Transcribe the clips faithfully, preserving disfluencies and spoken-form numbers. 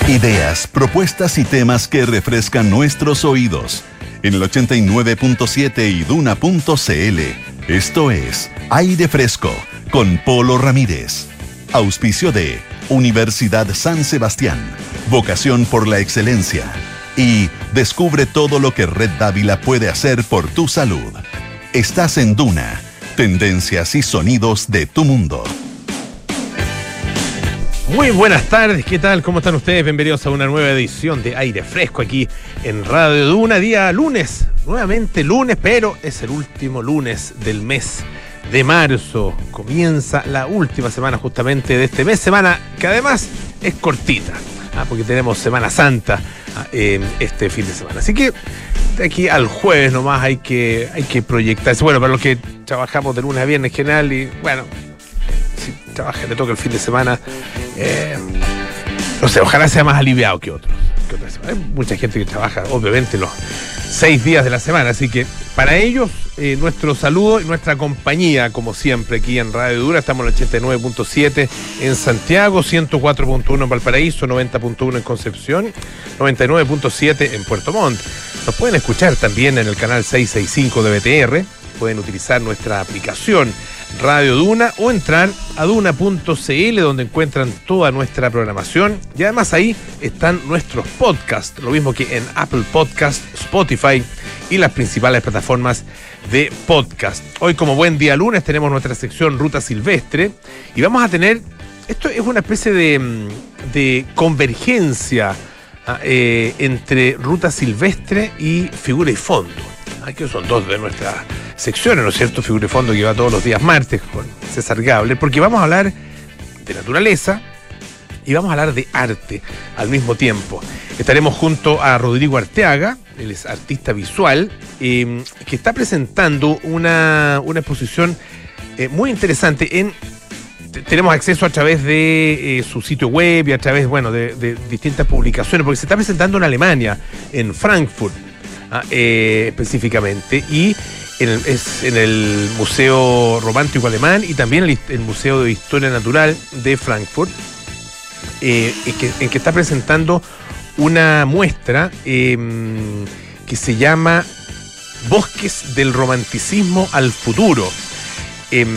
Ideas, propuestas y temas que refrescan nuestros oídos. En el ochenta y nueve punto siete y duna punto cl. Esto es Aire Fresco con Polo Ramírez. Auspicio de Universidad San Sebastián. Vocación por la excelencia. Y descubre todo lo que Red Dávila puede hacer por tu salud. Estás en Duna. Tendencias y sonidos de tu mundo. Muy buenas tardes, ¿qué tal? ¿Cómo están ustedes? Bienvenidos a una nueva edición de Aire Fresco aquí en Radio Duna, día lunes, nuevamente lunes, pero es el último lunes del mes de marzo. Comienza la última semana justamente de este mes, semana que además es cortita, ¿ah? porque tenemos Semana Santa eh, este fin de semana. Así que de aquí al jueves nomás hay que, hay que proyectarse. Bueno, para los que trabajamos de lunes a viernes en general y bueno... si trabaja, le toca el fin de semana, eh, no sé, ojalá sea más aliviado que otros. Que otras semanas. Hay mucha gente que trabaja, obviamente, los seis días de la semana, así que para ellos, eh, nuestro saludo y nuestra compañía, como siempre, aquí en Radio Dura. Estamos en el ochenta y nueve punto siete en Santiago, ciento cuatro punto uno en Valparaíso, noventa punto uno en Concepción, noventa y nueve punto siete en Puerto Montt. Nos pueden escuchar también en el canal seiscientos sesenta y cinco de B T R, pueden utilizar nuestra aplicación Radio Duna o entrar a duna punto cl, donde encuentran toda nuestra programación y además ahí están nuestros podcasts, lo mismo que en Apple Podcast, Spotify y las principales plataformas de podcast. Hoy, como buen día lunes, tenemos nuestra sección Ruta Silvestre y vamos a tener, esto es una especie de, de convergencia eh, entre Ruta Silvestre y Figura y Fondo. Que son dos de nuestras secciones, ¿no es cierto? Figura y Fondo, que va todos los días martes con César Gabler, porque vamos a hablar de naturaleza y vamos a hablar de arte al mismo tiempo. Estaremos junto a Rodrigo Arteaga, él es artista visual, eh, que está presentando una, una exposición eh, muy interesante en... Tenemos acceso a través de eh, su sitio web y a través, bueno, de, de distintas publicaciones, porque se está presentando en Alemania, en Frankfurt, Eh, específicamente, y en el, es en el Museo Romántico Alemán y también el, el Museo de Historia Natural de Frankfurt, eh, en, que, en que está presentando una muestra eh, que se llama Bosques del Romanticismo al Futuro, eh,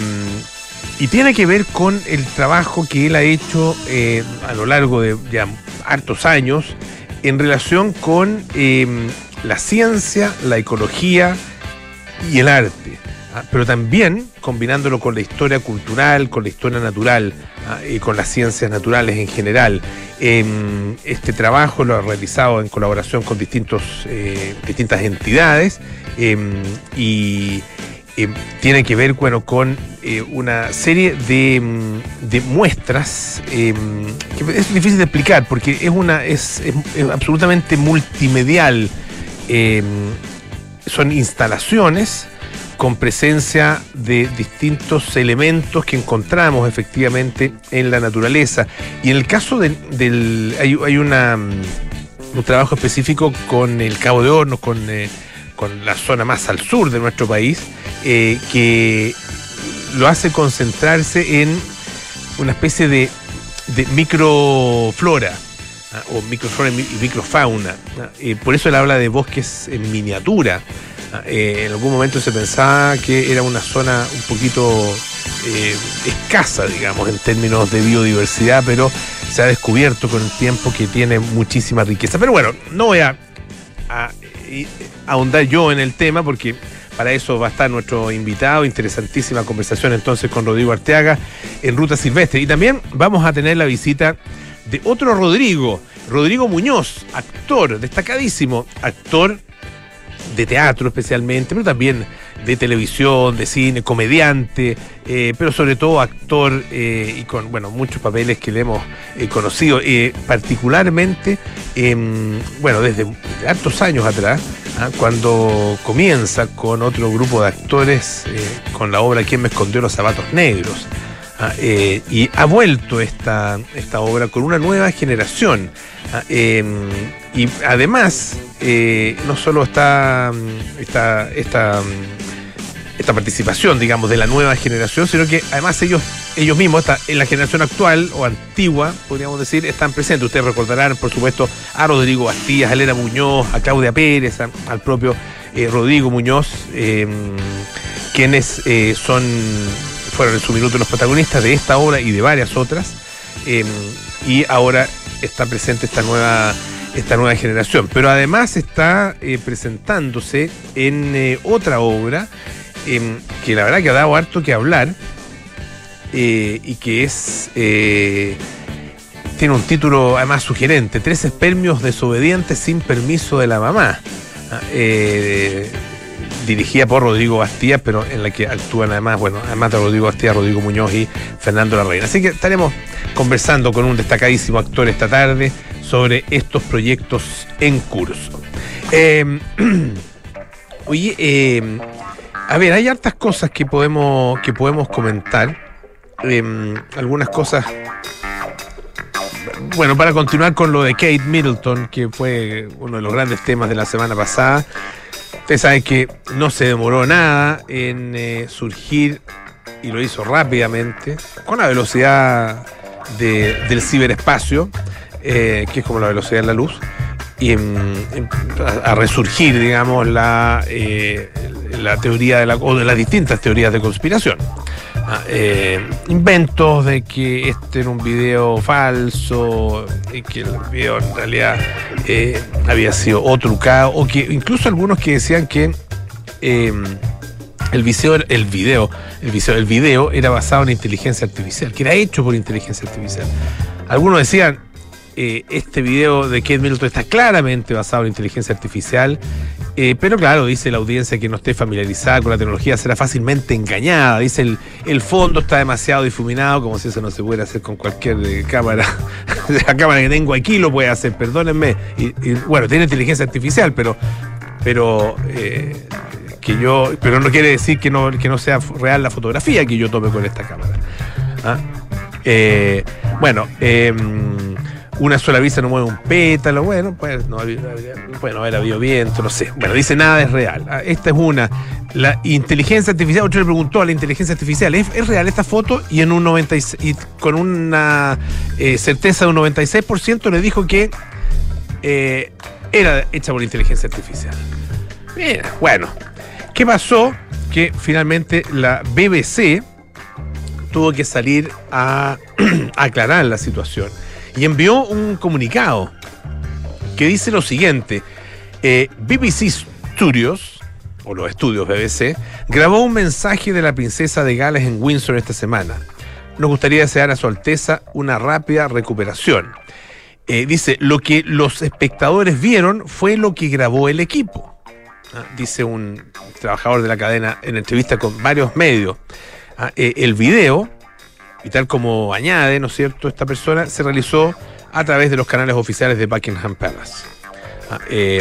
y tiene que ver con el trabajo que él ha hecho eh, a lo largo de ya hartos años en relación con eh, la ciencia, la ecología y el arte, ¿ah? pero también combinándolo con la historia cultural, con la historia natural ¿ah? y con las ciencias naturales en general. Eh, este trabajo lo ha realizado en colaboración con distintos, eh, distintas entidades eh, y eh, tiene que ver bueno, con eh, una serie de, de muestras eh, que es difícil de explicar porque es, una, es, es, es absolutamente multimedial. Eh, son instalaciones con presencia de distintos elementos que encontramos efectivamente en la naturaleza. Y en el caso de, del... hay, hay una, un trabajo específico con el Cabo de Hornos, con, eh, con la zona más al sur de nuestro país, eh, que lo hace concentrarse en una especie de, de microflora. o microflora y microfauna. Eh, por eso él habla de bosques en miniatura. Eh, en algún momento se pensaba que era una zona un poquito eh, escasa, digamos, en términos de biodiversidad, pero se ha descubierto con el tiempo que tiene muchísima riqueza. Pero bueno, no voy a, a, a ahondar yo en el tema porque para eso va a estar nuestro invitado. Interesantísima conversación entonces con Rodrigo Arteaga en Ruta Silvestre. Y también vamos a tener la visita de otro Rodrigo, Rodrigo Muñoz, actor, destacadísimo, actor de teatro especialmente, pero también de televisión, de cine, comediante, eh, pero sobre todo actor eh, y con bueno muchos papeles que le hemos eh, conocido, eh, particularmente, eh, bueno, desde hartos años atrás, ¿ah? cuando comienza con otro grupo de actores, eh, con la obra ¿Quién me escondió los zapatos negros? Ah, eh, y ha vuelto esta, esta obra con una nueva generación. Ah, eh, y además, eh, no solo está esta, esta esta participación, digamos, de la nueva generación, sino que además ellos ellos mismos, esta, en la generación actual o antigua, podríamos decir, están presentes. Ustedes recordarán, por supuesto, a Rodrigo Bastías, a Elena Muñoz, a Claudia Pérez, a, al propio eh, Rodrigo Muñoz, eh, quienes eh, son fueron en su minuto los protagonistas de esta obra y de varias otras, eh, y ahora está presente esta nueva esta nueva generación. Pero además está eh, presentándose en eh, otra obra eh, que la verdad que ha dado harto que hablar, eh, y que es eh, tiene un título además sugerente: Tres espermios desobedientes sin permiso de la mamá, eh, dirigida por Rodrigo Bastías, pero en la que actúan además, bueno, además de Rodrigo Bastías, Rodrigo Muñoz y Fernando Larraín. Así que estaremos conversando con un destacadísimo actor esta tarde sobre estos proyectos en curso. Eh, oye, eh, a ver, hay hartas cosas que podemos, que podemos comentar. Eh, algunas cosas. Bueno, para continuar con lo de Kate Middleton, que fue uno de los grandes temas de la semana pasada. Ustedes saben que no se demoró nada en eh, surgir, y lo hizo rápidamente, con la velocidad de, del ciberespacio, eh, que es como la velocidad de la luz, y en, en, a, a resurgir, digamos, la, eh, la teoría de la, o de las distintas teorías de conspiración. Ah, eh, inventos de que este era un video falso, y que el video en realidad eh, había sido o trucado, o que incluso algunos que decían que eh, el video, el video, el video, el video era basado en inteligencia artificial, que era hecho por inteligencia artificial. Algunos decían, eh, este video de Kate Middleton está claramente basado en inteligencia artificial. Eh, pero claro, dice la audiencia que no esté familiarizada con la tecnología será fácilmente engañada. Dice el, el fondo está demasiado difuminado, como si eso no se pudiera hacer con cualquier eh, cámara. La cámara que tengo aquí lo puede hacer, perdónenme. Y, y, bueno, tiene inteligencia artificial, pero pero eh, que yo, pero no quiere decir que no, que no sea real la fotografía que yo tome con esta cámara. ¿Ah? Eh, bueno, eh, una sola brisa no mueve un pétalo, bueno, pues no había, bueno, haber habido viento, no sé. Bueno, dice nada es real. Esta es una. La inteligencia artificial, otro le preguntó a la inteligencia artificial, ¿es, es real esta foto? Y en un noventa y seis, y con una eh, certeza de un noventa y seis por ciento le dijo que eh, era hecha por inteligencia artificial. Bien, bueno. ¿Qué pasó? Que finalmente la B B C tuvo que salir a aclarar la situación y envió un comunicado que dice lo siguiente: eh, B B C Studios, o los estudios B B C, grabó un mensaje de la princesa de Gales en Windsor esta semana. Nos gustaría desear a su Alteza una rápida recuperación. Eh, dice, lo que los espectadores vieron fue lo que grabó el equipo. Ah, dice un trabajador de la cadena en entrevista con varios medios. Ah, eh, el video, y tal como añade, ¿no es cierto?, esta persona, se realizó a través de los canales oficiales de Buckingham Palace. Ah, eh,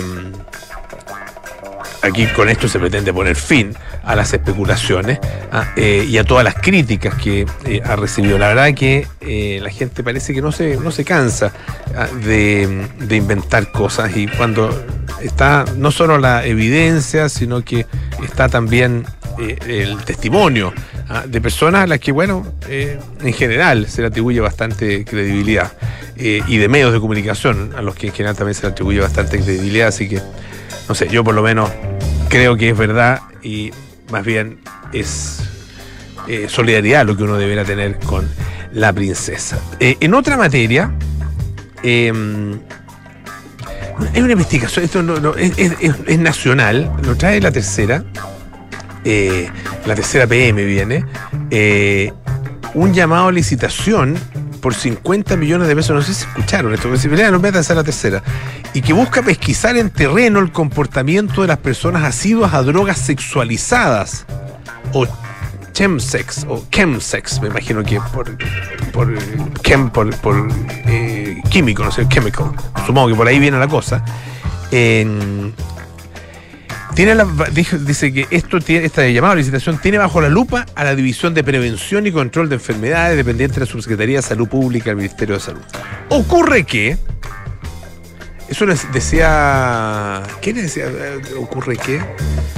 aquí con esto se pretende poner fin a las especulaciones ah, eh, y a todas las críticas que eh, ha recibido. La verdad que eh, la gente parece que no se, no se cansa ah, de, de inventar cosas, y cuando está no solo la evidencia, sino que está también eh, el testimonio ah, de personas a las que, bueno, eh, en general se le atribuye bastante credibilidad, eh, y de medios de comunicación a los que en general también se le atribuye bastante credibilidad. Así que, no sé, yo por lo menos creo que es verdad, y más bien es eh, solidaridad lo que uno deberá tener con la princesa. Eh, en otra materia, eh, hay una investigación, esto no, no, es, es, es nacional, lo trae la tercera, eh, la tercera P M viene, eh, un llamado a licitación por cincuenta millones de pesos, no sé si escucharon esto, pero si no me a la tercera, y que busca pesquisar en terreno el comportamiento de las personas asiduas a drogas sexualizadas, o chemsex, o chemsex, me imagino que por por chem, por, por eh, químico, no sé, chemical, supongo que por ahí viene la cosa. En, tiene la, dice que esto tiene, esta llamada a licitación tiene bajo la lupa a la División de Prevención y Control de Enfermedades, dependiente de la Subsecretaría de Salud Pública del Ministerio de Salud. Ocurre que, eso les decía, ¿qué les decía? Ocurre que,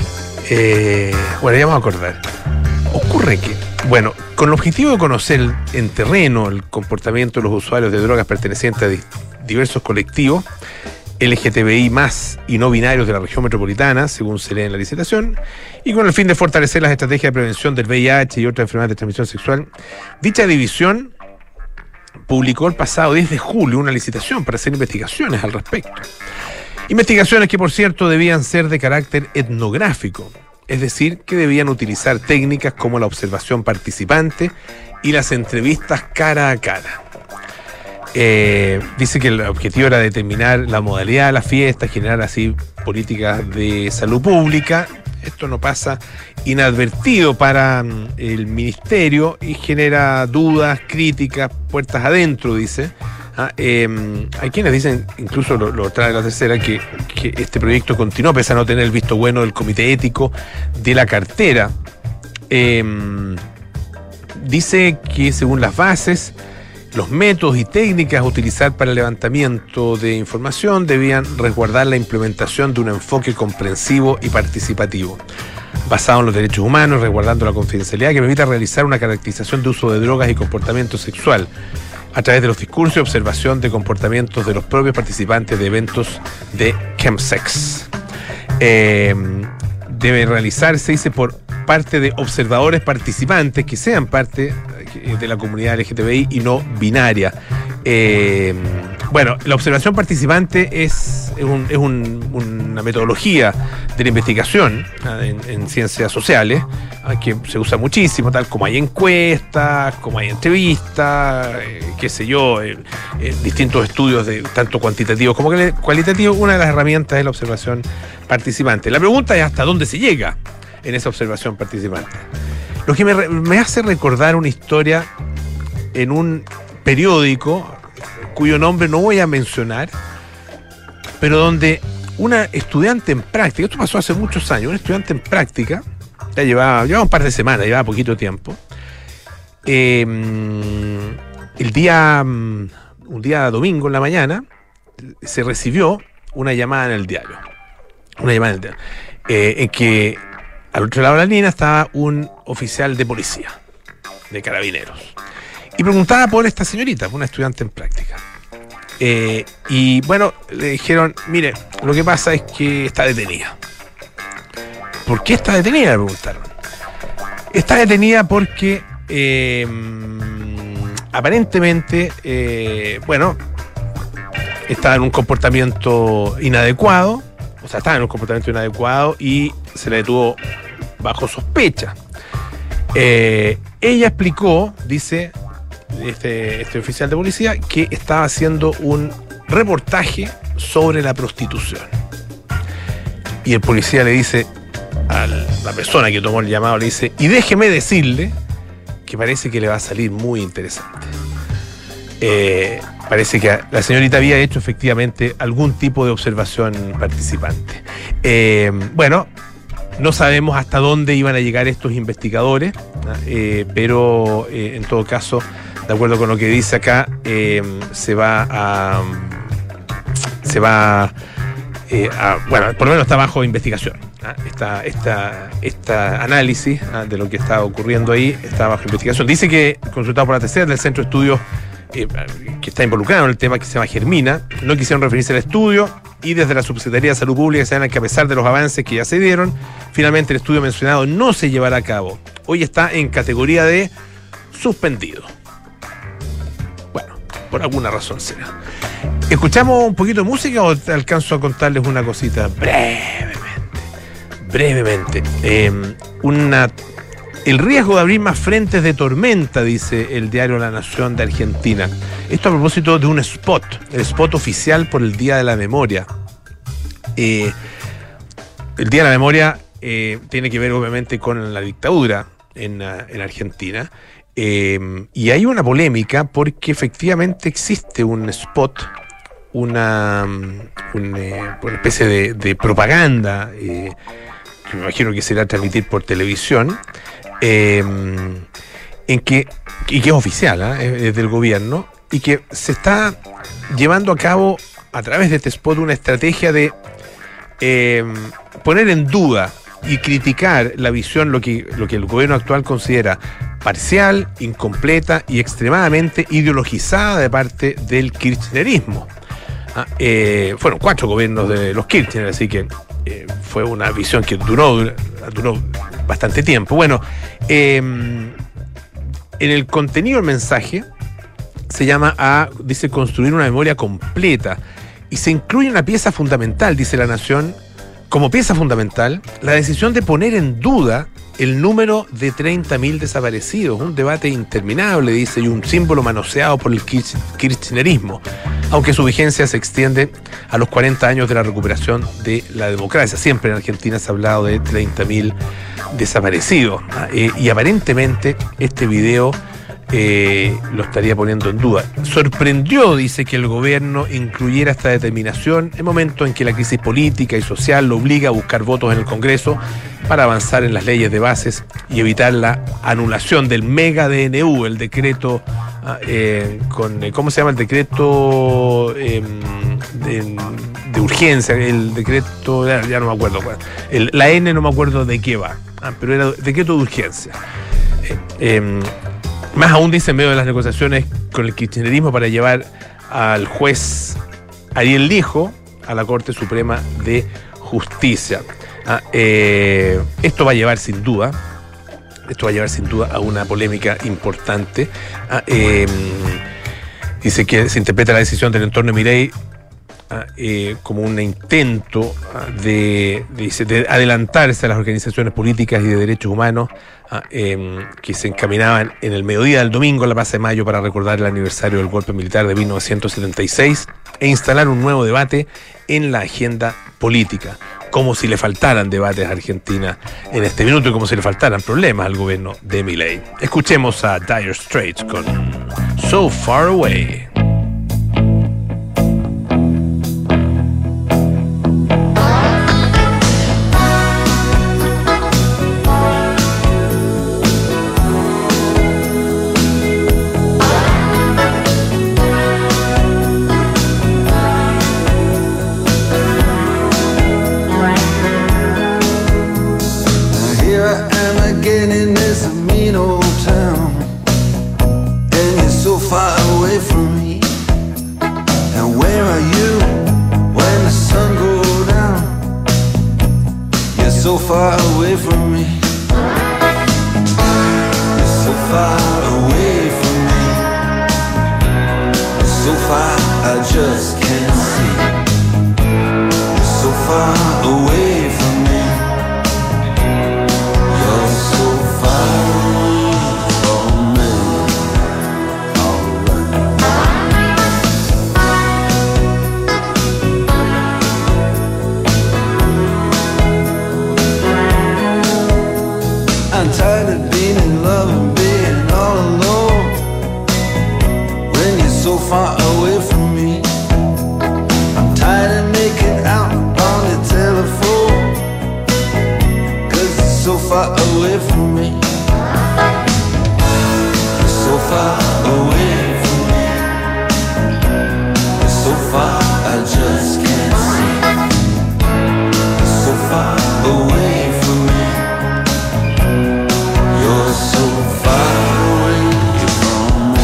Eh, bueno, ya vamos a acordar. Ocurre que, bueno, con el objetivo de conocer en terreno el comportamiento de los usuarios de drogas pertenecientes a di- diversos colectivos L G T B I más y no binarios de la región metropolitana, según se lee en la licitación, y con el fin de fortalecer las estrategias de prevención del V I H y otras enfermedades de transmisión sexual, dicha división publicó el pasado diez de julio una licitación para hacer investigaciones al respecto. Investigaciones que, por cierto, debían ser de carácter etnográfico, es decir, que debían utilizar técnicas como la observación participante y las entrevistas cara a cara. Eh, dice que el objetivo era determinar la modalidad de la fiesta, generar así políticas de salud pública. Esto no pasa inadvertido para mm, el ministerio y genera dudas, críticas, puertas adentro, dice. Ah, eh, hay quienes dicen, incluso lo, lo trae la tercera, que, que este proyecto continuó pese a no tener el visto bueno del comité ético de la cartera. Eh, dice que según las bases, los métodos y técnicas a utilizar para el levantamiento de información debían resguardar la implementación de un enfoque comprensivo y participativo, basado en los derechos humanos, resguardando la confidencialidad que permita realizar una caracterización de uso de drogas y comportamiento sexual a través de los discursos y observación de comportamientos de los propios participantes de eventos de chemsex. Eh, debe realizarse, dice, por parte de observadores participantes que sean parte de la comunidad L G T B I y no binaria. Eh, bueno, la observación participante es, es, un, es un, una metodología de la investigación en, en ciencias sociales que se usa muchísimo, tal como hay encuestas, como hay entrevistas, eh, qué sé yo, eh, eh, distintos estudios de tanto cuantitativos como cualitativos. Una de las herramientas es la observación participante. La pregunta es hasta dónde se llega en esa observación participante. Lo que me, me hace recordar una historia en un periódico cuyo nombre no voy a mencionar, pero donde una estudiante en práctica, esto pasó hace muchos años, una estudiante en práctica, ya llevaba, llevaba un par de semanas, llevaba poquito tiempo, eh, el día, un día domingo en la mañana, se recibió una llamada en el diario, una llamada en el diario, eh, en que al otro lado de la línea estaba un oficial de policía, de carabineros, y preguntaba por esta señorita, una estudiante en práctica. Eh, y bueno, le dijeron, mire, lo que pasa es que está detenida. ¿Por qué está detenida?, le preguntaron. Está detenida porque eh, aparentemente, eh, bueno, estaba en un comportamiento inadecuado, o sea, estaba en un comportamiento inadecuado y se la detuvo bajo sospecha. Eh, ella explicó, dice este, este oficial de policía, que estaba haciendo un reportaje sobre la prostitución. Y el policía le dice a la persona que tomó el llamado, le dice, y déjeme decirle que parece que le va a salir muy interesante. Eh, parece que la señorita había hecho efectivamente algún tipo de observación participante. Eh, bueno, no sabemos hasta dónde iban a llegar estos investigadores, eh, pero eh, en todo caso, de acuerdo con lo que dice acá, eh, se va a... se va eh, a, bueno, por lo menos está bajo investigación. ¿ah? Esta, esta, esta análisis ¿ah? de lo que está ocurriendo ahí está bajo investigación. Dice que, consultado por la T C E R del Centro de Estudios eh, que está involucrado en el tema, que se llama Germina, no quisieron referirse al estudio, y desde la Subsecretaría de Salud Pública señalan que a pesar de los avances que ya se dieron, finalmente el estudio mencionado no se llevará a cabo. Hoy está en categoría de suspendido. Bueno, por alguna razón será. ¿Escuchamos un poquito de música o te alcanzo a contarles una cosita? Brevemente. Brevemente. Eh, una, el riesgo de abrir más frentes de tormenta, dice el diario La Nación de Argentina. Esto a propósito de un spot, el spot oficial por el Día de la Memoria. Eh, el Día de la Memoria eh, tiene que ver obviamente con la dictadura en, en Argentina. Eh, y hay una polémica porque efectivamente existe un spot, una, un, eh, una especie de, de propaganda, eh, que me imagino que será transmitir por televisión, eh, en que, y que es oficial, ¿eh? es del gobierno, y que se está llevando a cabo a través de este spot una estrategia de eh, poner en duda y criticar la visión, lo que, lo que el gobierno actual considera parcial, incompleta y extremadamente ideologizada de parte del kirchnerismo. Ah, eh, fueron cuatro gobiernos de los Kirchner, así que eh, fue una visión que duró, duró bastante tiempo. Bueno, eh, en el contenido del mensaje se llama a, dice, construir una memoria completa, y se incluye una pieza fundamental, dice La Nación, como pieza fundamental, la decisión de poner en duda el número de treinta mil desaparecidos, un debate interminable, dice, y un símbolo manoseado por el kirchnerismo, aunque su vigencia se extiende a los cuarenta años de la recuperación de la democracia. Siempre en Argentina se ha hablado de treinta mil desaparecidos, eh, y aparentemente este video Eh, lo estaría poniendo en duda. Sorprendió, dice, que el gobierno incluyera esta determinación en momentos en que la crisis política y social lo obliga a buscar votos en el Congreso para avanzar en las leyes de bases y evitar la anulación del mega D N U, el decreto eh, con, ¿cómo se llama? El decreto eh, de, de urgencia, el decreto, ya, ya no me acuerdo, el, la N no me acuerdo de qué va, ah, pero era decreto de urgencia. Eh, eh, Más aún, dice, en medio de las negociaciones con el kirchnerismo para llevar al juez Ariel Lijo a la Corte Suprema de Justicia. Ah, eh, esto va a llevar sin duda, esto va a llevar sin duda a una polémica importante. Ah, eh, dice que se interpreta la decisión del entorno de Milei ah, eh, como un intento ah, de, dice, de adelantarse a las organizaciones políticas y de derechos humanos ah, eh, que se encaminaban en el mediodía del domingo a la Plaza de Mayo para recordar el aniversario del golpe militar de mil novecientos setenta y seis e instalar un nuevo debate en la agenda política, como si le faltaran debates a Argentina en este minuto y como si le faltaran problemas al gobierno de Milei. Escuchemos a Dire Straits con So Far Away. So far away from me. You're so far away from me. So far I just can't see. You're so far away from me. You're so far from me. I'm tired of being in love and being all alone when you're so far away from me. I'm tired of making out on the telephone, 'cause you're so far away from me. You're so far away from me. You're so far I just can't see. You're so far away from me. You're so far away from me.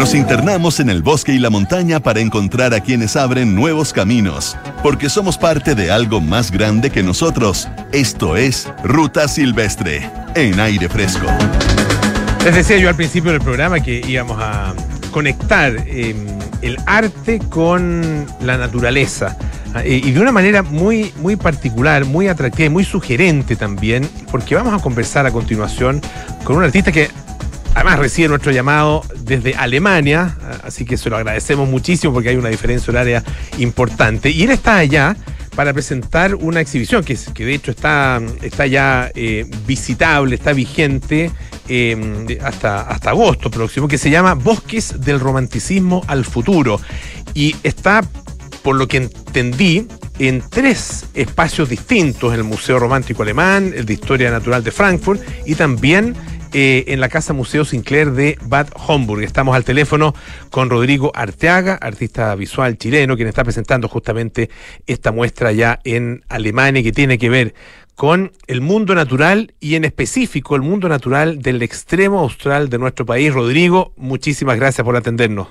Nos internamos en el bosque y la montaña para encontrar a quienes abren nuevos caminos, porque somos parte de algo más grande que nosotros. Esto es Ruta Silvestre, en Aire Fresco. Les decía yo al principio del programa que íbamos a conectar eh, el arte con la naturaleza. Eh, y de una manera muy, muy particular, muy atractiva y muy sugerente también, porque vamos a conversar a continuación con un artista que además recibe nuestro llamado desde Alemania, así que se lo agradecemos muchísimo porque hay una diferencia horaria importante. Y él está allá para presentar una exhibición que, que de hecho está, está ya eh, visitable, está vigente eh, hasta, hasta agosto próximo, que se llama Bosques del Romanticismo al Futuro. Y está, por lo que entendí, en tres espacios distintos: el Museo Romántico Alemán, el de Historia Natural de Frankfurt y también eh, en la Casa Museo Sinclair de Bad Homburg. Estamos al teléfono con Rodrigo Arteaga, artista visual chileno, quien está presentando justamente esta muestra ya en Alemania, que tiene que ver con el mundo natural y en específico el mundo natural del extremo austral de nuestro país. Rodrigo, muchísimas gracias por atendernos.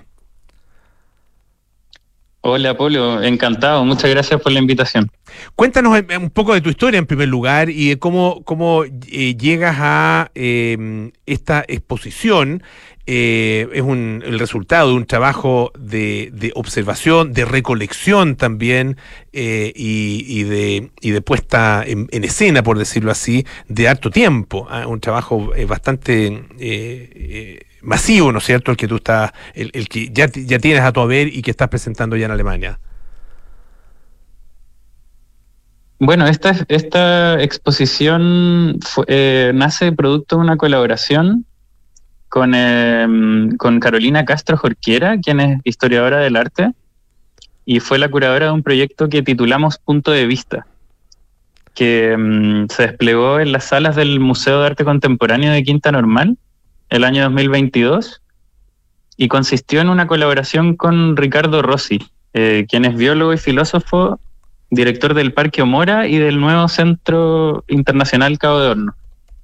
Hola, Polo, encantado, muchas gracias por la invitación. Cuéntanos un poco de tu historia en primer lugar y de cómo, cómo eh, llegas a eh, esta exposición. Eh, es un, el resultado de un trabajo de, de observación, de recolección también eh, y, y, de, y de puesta en, en escena, por decirlo así, de harto tiempo. ¿eh? Un trabajo eh, bastante eh, eh, masivo, ¿no es cierto?, el que tú estás, el, el que ya, ya tienes a tu haber y que estás presentando ya en Alemania. Bueno, esta, esta exposición fue, eh, nace producto de una colaboración con, eh, con Carolina Castro Jorquera, quien es historiadora del arte, y fue la curadora de un proyecto que titulamos Punto de Vista, que um, se desplegó en las salas del Museo de Arte Contemporáneo de Quinta Normal el año dos mil veintidós, y consistió en una colaboración con Ricardo Rossi, eh, quien es biólogo y filósofo, director del Parque Omora y del nuevo Centro Internacional Cabo de Hornos.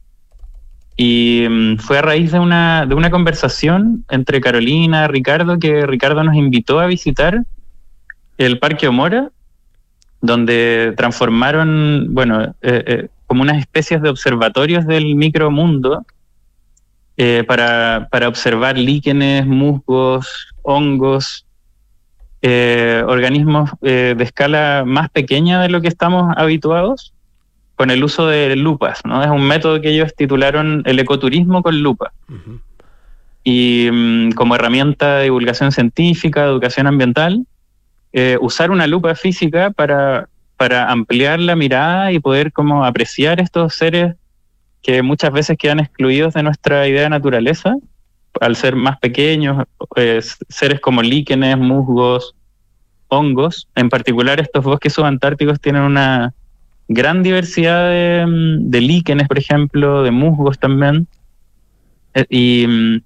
Y um, fue a raíz de una, de una conversación entre Carolina y Ricardo, que Ricardo nos invitó a visitar el Parque Omora, donde transformaron, bueno, eh, eh, como unas especies de observatorios del micromundo eh, para, para observar líquenes, musgos, hongos, eh, organismos eh, de escala más pequeña de lo que estamos habituados, con el uso de lupas, ¿no? Es un método que ellos titularon el ecoturismo con lupa. Uh-huh. Y um, como herramienta de divulgación científica, educación ambiental, eh, usar una lupa física para, para ampliar la mirada y poder como apreciar estos seres que muchas veces quedan excluidos de nuestra idea de naturaleza, al ser más pequeños, eh, seres como líquenes, musgos, hongos. En particular, estos bosques subantárticos tienen una gran diversidad de, de líquenes, por ejemplo, de musgos también. Y,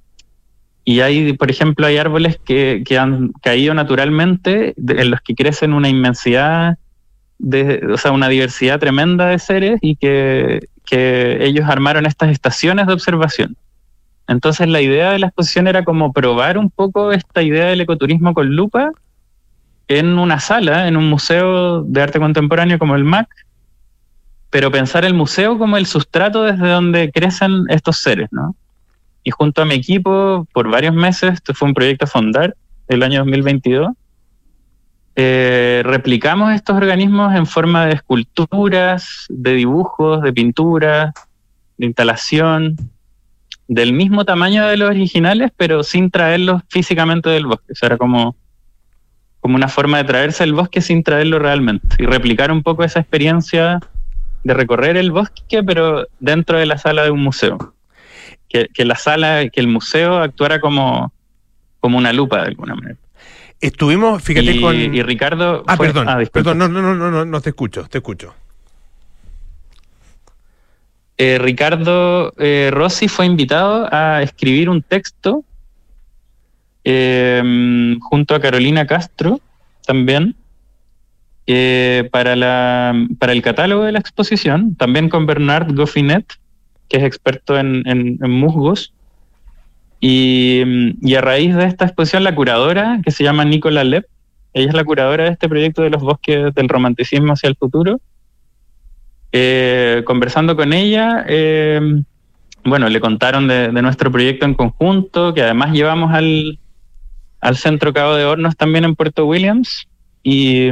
y hay, por ejemplo, hay árboles que, que han caído naturalmente, de, en los que crecen una inmensidad, de, o sea, una diversidad tremenda de seres, y que, que ellos armaron estas estaciones de observación. Entonces la idea de la exposición era como probar un poco esta idea del ecoturismo con lupa en una sala, en un museo de arte contemporáneo como el M A C, pero pensar el museo como el sustrato desde donde crecen estos seres, ¿no? Y junto a mi equipo, por varios meses, esto fue un proyecto Fondar, el año dos mil veintidós, eh, replicamos estos organismos en forma de esculturas, de dibujos, de pinturas, de instalación, del mismo tamaño de los originales, pero sin traerlos físicamente del bosque. O sea, era como, como una forma de traerse el bosque sin traerlo realmente, y replicar un poco esa experiencia de recorrer el bosque, pero dentro de la sala de un museo. Que, que la sala, que el museo actuara como, como una lupa de alguna manera. Estuvimos, fíjate, y, con... Y Ricardo... Ah, fue... perdón, ah, perdón, no, no, no, no, no, te escucho, te escucho. Eh, Ricardo eh, Rossi fue invitado a escribir un texto eh, junto a Carolina Castro también, Eh, para, la, para el catálogo de la exposición, también con Bernard Goffinet, que es experto en, en, en musgos, Y, y a raíz de esta exposición, la curadora, que se llama Nicola Lepp, ella es la curadora de este proyecto de los bosques del romanticismo hacia el futuro. Eh, conversando con ella, eh, bueno, le contaron de, de nuestro proyecto en conjunto, que además llevamos al, al Centro Cabo de Hornos también en Puerto Williams, y,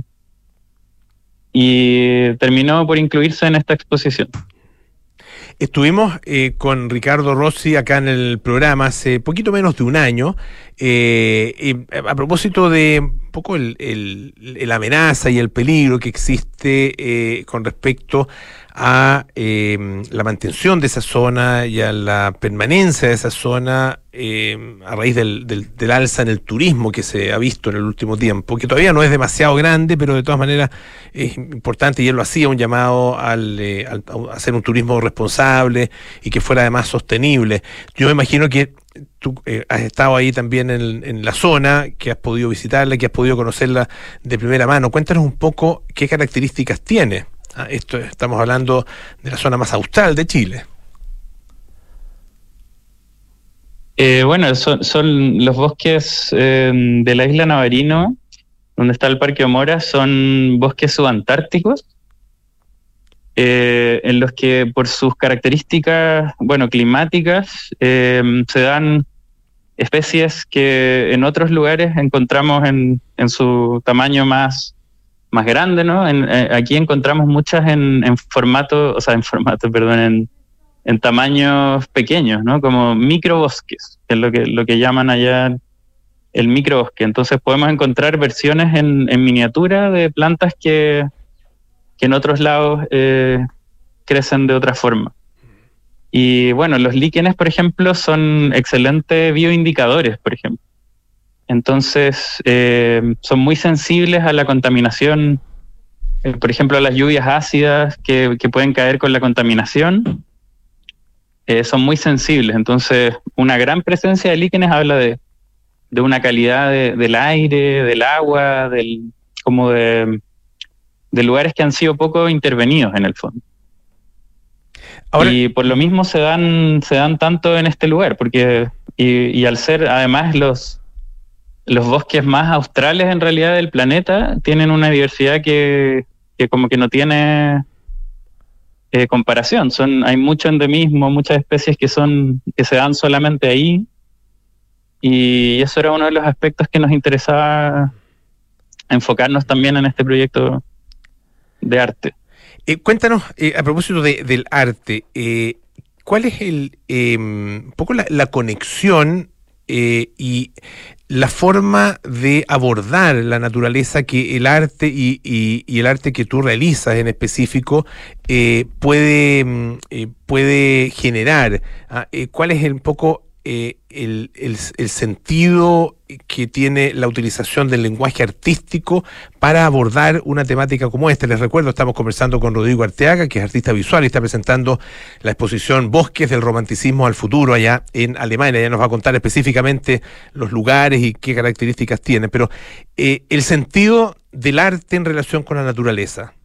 y terminó por incluirse en esta exposición. Estuvimos eh, con Ricardo Rossi acá en el programa hace poquito menos de un año, eh, eh, a propósito de un poco el, el, el amenaza y el peligro que existe eh, con respecto a eh, la mantención de esa zona y a la permanencia de esa zona eh, a raíz del, del, del alza en el turismo que se ha visto en el último tiempo, que todavía no es demasiado grande, pero de todas maneras es importante, y él lo hacía, un llamado al, eh, al a hacer un turismo responsable y que fuera además sostenible. Yo me imagino que tú eh, has estado ahí también en, en la zona, que has podido visitarla, que has podido conocerla de primera mano. Cuéntanos un poco qué características tiene. Ah, esto estamos hablando de la zona más austral de Chile. Eh, bueno, son, son los bosques eh, de la isla Navarino, donde está el Parque Omora, son bosques subantárticos, eh, en los que por sus características, bueno, climáticas, eh, se dan especies que en otros lugares encontramos en, en su tamaño más más grande, ¿no? En, eh, aquí encontramos muchas en, en formato, o sea, en formato, perdón, en, en tamaños pequeños, ¿no? Como microbosques, que es lo que, lo que llaman allá el microbosque. Entonces podemos encontrar versiones en, en miniatura de plantas que, que en otros lados eh, crecen de otra forma. Y bueno, los líquenes, por ejemplo, son excelentes bioindicadores, por ejemplo. Entonces, eh, son muy sensibles a la contaminación, eh, por ejemplo, a las lluvias ácidas que, que pueden caer con la contaminación, eh, son muy sensibles. Entonces, una gran presencia de líquenes habla de, de una calidad de, del aire, del agua, del, como de, de lugares que han sido poco intervenidos en el fondo. Ahora, y por lo mismo se dan, se dan tanto en este lugar, porque y, y al ser además los... Los bosques más australes en realidad del planeta tienen una diversidad que, que como que no tiene eh, comparación. Son, hay mucho endemismo, muchas especies que son que se dan solamente ahí, y eso era uno de los aspectos que nos interesaba enfocarnos también en este proyecto de arte. Eh, cuéntanos, eh, a propósito de, del arte, eh, ¿cuál es el eh, un poco la, la conexión eh, y la forma de abordar la naturaleza que el arte y, y, y el arte que tú realizas en específico eh, puede, eh, puede generar? ¿Ah? Eh, ¿Cuál es el, un poco eh, el, el, el sentido que tiene la utilización del lenguaje artístico para abordar una temática como esta? Les recuerdo, estamos conversando con Rodrigo Arteaga, que es artista visual y está presentando la exposición Bosques del Romanticismo al Futuro allá en Alemania. Ya nos va a contar específicamente los lugares y qué características tiene, pero eh, el sentido del arte en relación con la naturaleza.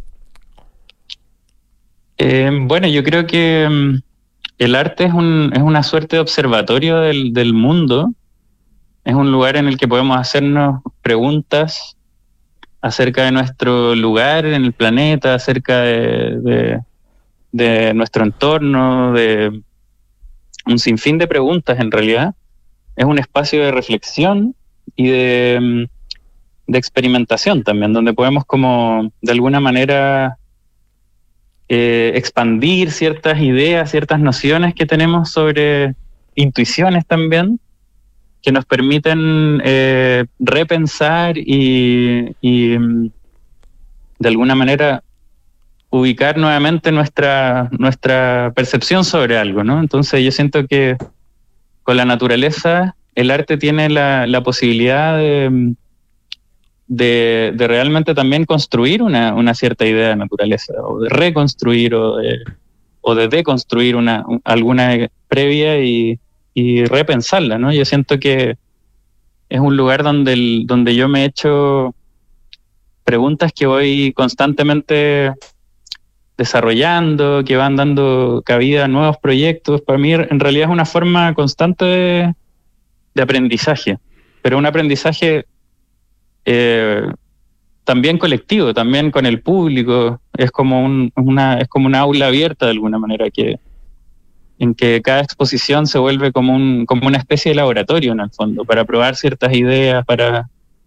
Eh, bueno, yo creo que um, el arte es, un, es una suerte de observatorio del, del mundo. Es un lugar en el que podemos hacernos preguntas acerca de nuestro lugar en el planeta, acerca de, de, de nuestro entorno, de un sinfín de preguntas en realidad. Es un espacio de reflexión y de, de experimentación también, donde podemos como de alguna manera eh, expandir ciertas ideas, ciertas nociones que tenemos sobre intuiciones también, que nos permiten eh, repensar y, y de alguna manera ubicar nuevamente nuestra, nuestra percepción sobre algo, ¿no? Entonces yo siento que con la naturaleza el arte tiene la, la posibilidad de, de, de realmente también construir una, una cierta idea de naturaleza, o de reconstruir o de, o de deconstruir una, alguna previa y y repensarla, ¿no? Yo siento que es un lugar donde, el, donde yo me he hecho preguntas que voy constantemente desarrollando, que van dando cabida a nuevos proyectos. Para mí en realidad es una forma constante de, de aprendizaje, pero un aprendizaje eh, también colectivo, también con el público. Es como un, una, es como una aula abierta de alguna manera, que en que cada exposición se vuelve como un, como una especie de laboratorio en el fondo, para probar ciertas ideas, para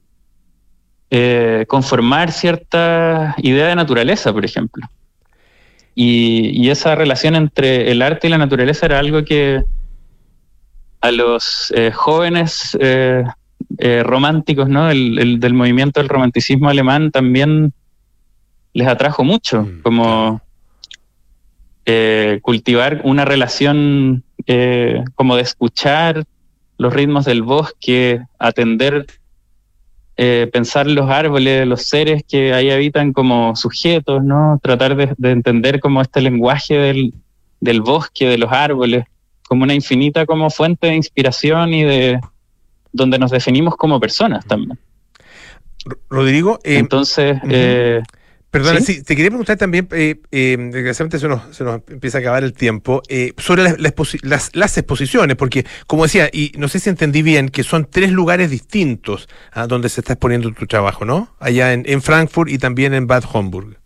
eh, conformar cierta idea de naturaleza, por ejemplo. Y, y esa relación entre el arte y la naturaleza era algo que a los eh, jóvenes eh, eh, románticos, ¿no? El, el, del movimiento del romanticismo alemán también les atrajo mucho, mm, como eh, cultivar una relación eh, como de escuchar los ritmos del bosque, atender, eh, pensar los árboles, los seres que ahí habitan como sujetos, ¿no? Tratar de, de entender como este lenguaje del, del bosque, de los árboles, como una infinita como fuente de inspiración y de donde nos definimos como personas también. Rodrigo, eh, entonces, uh-huh. eh, perdona, ¿sí? sí, te quería preguntar también, eh, eh, desgraciadamente se nos, se nos empieza a acabar el tiempo, eh, sobre la, la exposi- las, las exposiciones, porque como decía, y no sé si entendí bien, que son tres lugares distintos a donde se está exponiendo tu trabajo, ¿no? Allá en, en Frankfurt y también en Bad Homburg.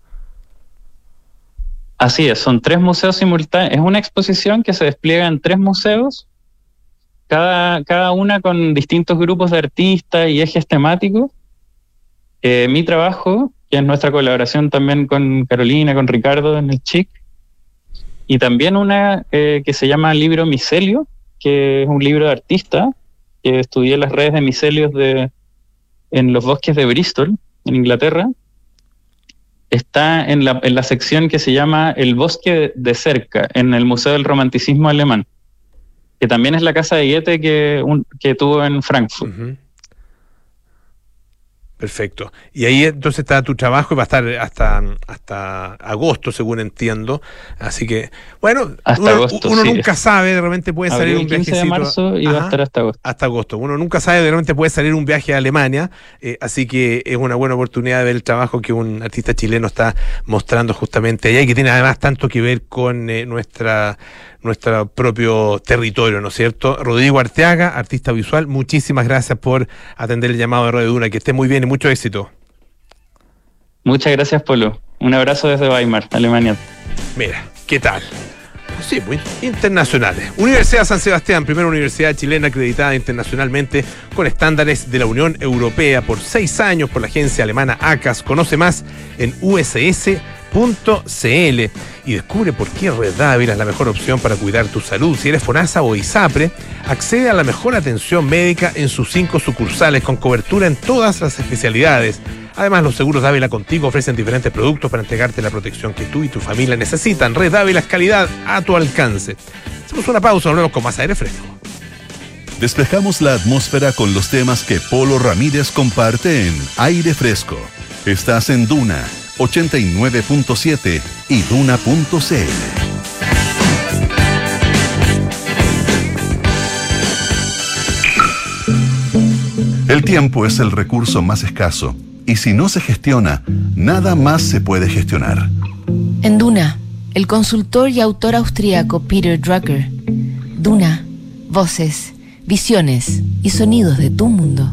Así es, son tres museos simultáneos. Es una exposición que se despliega en tres museos, cada, cada una con distintos grupos de artistas y ejes temáticos. Eh, mi trabajo, que es nuestra colaboración también con Carolina, con Ricardo en el Chic, y también una eh, que se llama Libro Micelio, que es un libro de artista, que estudié las redes de micelios de, en los bosques de Bristol, en Inglaterra. Está en la, en la sección que se llama El Bosque de Cerca, en el Museo del Romanticismo Alemán, que también es la casa de Goethe que, un, que tuvo en Frankfurt. Uh-huh. Perfecto. Y ahí entonces está tu trabajo y va a estar hasta hasta agosto, según entiendo. Así que, bueno, hasta uno, agosto, uno sí. nunca sabe, de repente puede salir Abril, un viajecito. quince de marzo y Ajá, va a estar hasta agosto. Hasta agosto. Uno nunca sabe, de repente puede salir un viaje a Alemania, eh, así que es una buena oportunidad de ver el trabajo que un artista chileno está mostrando justamente allá y que tiene además tanto que ver con eh, nuestra nuestro propio territorio, ¿no es cierto? Rodrigo Arteaga, artista visual, muchísimas gracias por atender el llamado de Radio Duna. Que esté muy bien y mucho éxito. Muchas gracias, Polo. Un abrazo desde Weimar, Alemania. Mira, ¿qué tal? Sí, muy internacionales. Universidad San Sebastián, primera universidad chilena acreditada internacionalmente con estándares de la Unión Europea por seis años por la agencia alemana ACAS. Conoce más en u s s punto c l y descubre por qué Red Dávila es la mejor opción para cuidar tu salud. Si eres FONASA o ISAPRE, accede a la mejor atención médica en sus cinco sucursales con cobertura en todas las especialidades. Además, los seguros Dávila Contigo ofrecen diferentes productos para entregarte la protección que tú y tu familia necesitan. Red Dávila es calidad a tu alcance. Hacemos una pausa, volvemos con más aire fresco. Despejamos la atmósfera con los temas que Polo Ramírez comparte en Aire Fresco. Estás en Duna ochenta y nueve punto siete y duna punto c l. El tiempo es el recurso más escaso y si no se gestiona, nada más se puede gestionar. En Duna, el consultor y autor austríaco Peter Drucker. Duna, voces, visiones y sonidos de tu mundo.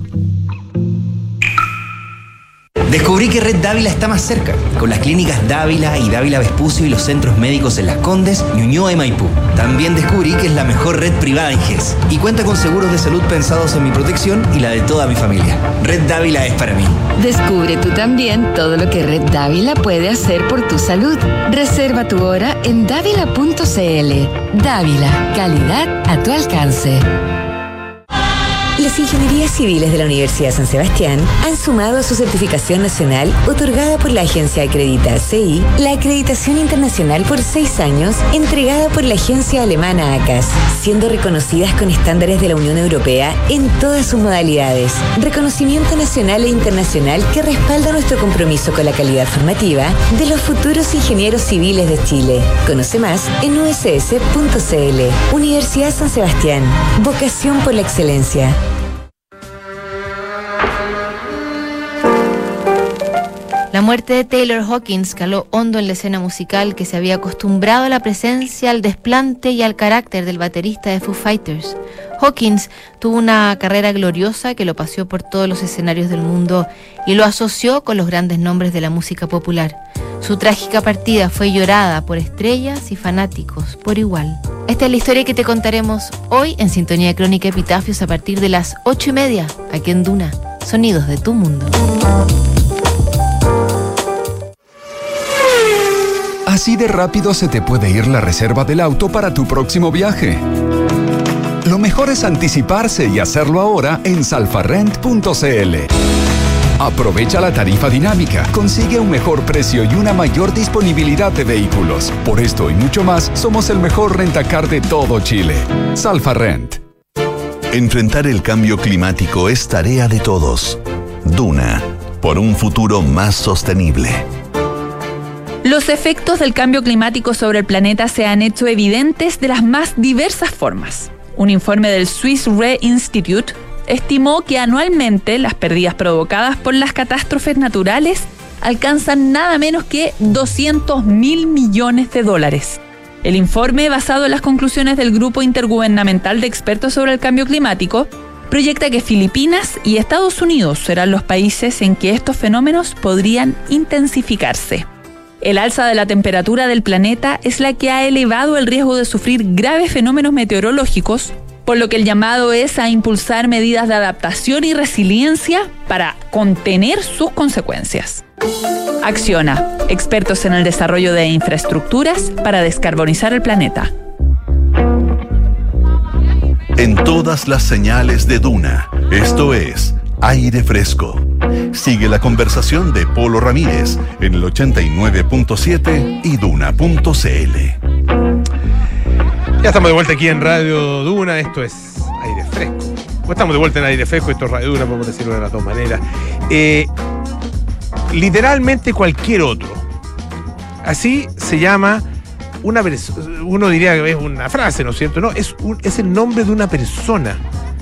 Descubrí que Red Dávila está más cerca, con las clínicas Dávila y Dávila Vespucio y los centros médicos en Las Condes, Ñuñoa y Maipú. También descubrí que es la mejor red privada en G E S y cuenta con seguros de salud pensados en mi protección y la de toda mi familia. Red Dávila es para mí. Descubre tú también todo lo que Red Dávila puede hacer por tu salud. Reserva tu hora en dávila punto c l. Dávila, calidad a tu alcance. Las ingenierías civiles de la Universidad San Sebastián han sumado a su certificación nacional, otorgada por la agencia Acredita C I, la acreditación internacional por seis años, entregada por la agencia alemana ACAS, siendo reconocidas con estándares de la Unión Europea en todas sus modalidades. Reconocimiento nacional e internacional que respalda nuestro compromiso con la calidad formativa de los futuros ingenieros civiles de Chile. Conoce más en u s s punto c l. Universidad San Sebastián. Vocación por la excelencia. La muerte de Taylor Hawkins caló hondo en la escena musical, que se había acostumbrado a la presencia, al desplante y al carácter del baterista de Foo Fighters. Hawkins tuvo una carrera gloriosa que lo paseó por todos los escenarios del mundo y lo asoció con los grandes nombres de la música popular. Su trágica partida fue llorada por estrellas y fanáticos por igual. Esta es la historia que te contaremos hoy en Sintonía Crónica Epitafios a partir de las ocho y media, aquí en Duna, Sonidos de tu Mundo. Así de rápido se te puede ir la reserva del auto para tu próximo viaje. Lo mejor es anticiparse y hacerlo ahora en salfarrent punto c l. Aprovecha la tarifa dinámica, consigue un mejor precio y una mayor disponibilidad de vehículos. Por esto y mucho más, somos el mejor rentacar de todo Chile. Salfarrent. Enfrentar el cambio climático es tarea de todos. Duna, por un futuro más sostenible. Los efectos del cambio climático sobre el planeta se han hecho evidentes de las más diversas formas. Un informe del Swiss Re Institute estimó que anualmente las pérdidas provocadas por las catástrofes naturales alcanzan nada menos que doscientos mil millones de dólares. El informe, basado en las conclusiones del Grupo Intergubernamental de Expertos sobre el Cambio Climático, proyecta que Filipinas y Estados Unidos serán los países en que estos fenómenos podrían intensificarse. El alza de la temperatura del planeta es la que ha elevado el riesgo de sufrir graves fenómenos meteorológicos, por lo que el llamado es a impulsar medidas de adaptación y resiliencia para contener sus consecuencias. Acciona, expertos en el desarrollo de infraestructuras para descarbonizar el planeta. En todas las señales de Duna, esto es Aire Fresco. Sigue la conversación de Polo Ramírez en el ochenta y nueve punto siete y duna punto c l. Ya estamos de vuelta aquí en Radio Duna, esto es Aire Fresco. O estamos de vuelta en Aire Fresco, esto es Radio Duna, podemos decirlo de las dos maneras. Eh, literalmente cualquier otro. Así se llama una persona. Uno diría que es una frase, ¿no es cierto? No, es, un, es el nombre de una persona.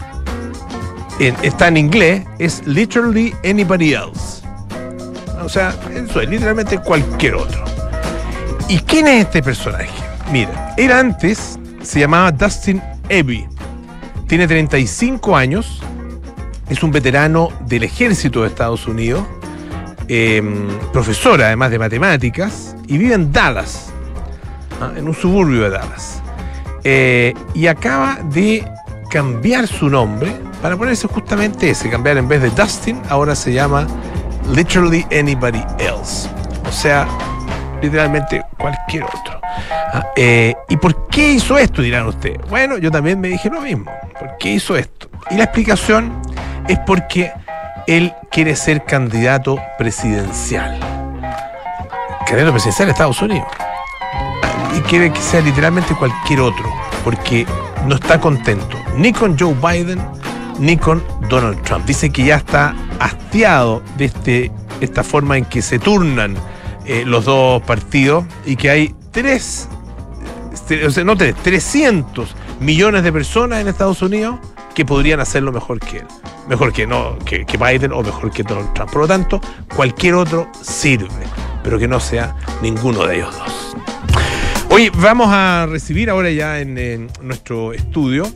En, está en inglés, es literally anybody else. O sea, eso es literalmente cualquier otro. ¿Y quién es este personaje? Mira, él antes se llamaba Dustin Abbey. Tiene treinta y cinco años. Es un veterano del ejército de Estados Unidos. Eh, profesor además de matemáticas. Y vive en Dallas. ¿Ah? En un suburbio de Dallas. Eh, y acaba de cambiar su nombre para ponerse justamente ese. Cambiar en vez de Dustin, ahora se llama Literally Anybody Else. O sea, literalmente cualquier otro. Ah, eh, ¿Y por qué hizo esto? Dirán ustedes. Bueno, yo también me dije lo mismo. ¿Por qué hizo esto? Y la explicación es porque él quiere ser candidato presidencial. Candidato presidencial de Estados Unidos. Y quiere que sea literalmente cualquier otro. Porque no está contento ni con Joe Biden ni con Donald Trump. Dice que ya está hastiado de este, esta forma en que se turnan eh, los dos partidos y que hay tres, o sea, no tres, trescientos millones de personas en Estados Unidos que podrían hacerlo mejor que él. Mejor que, no, que, que Biden o mejor que Donald Trump. Por lo tanto, cualquier otro sirve, pero que no sea ninguno de ellos dos. Hoy vamos a recibir ahora ya en, en nuestro estudio